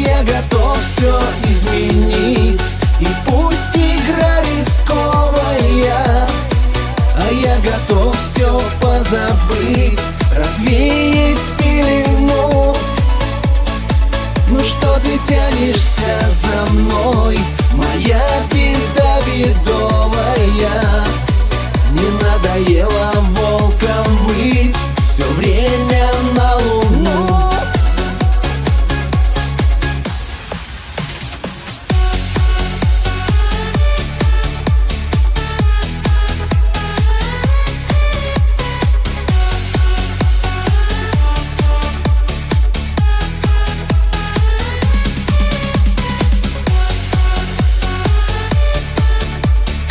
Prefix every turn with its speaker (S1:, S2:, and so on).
S1: я готов все изменить. И пусть игра рисковая, а я готов все позабыть, развеять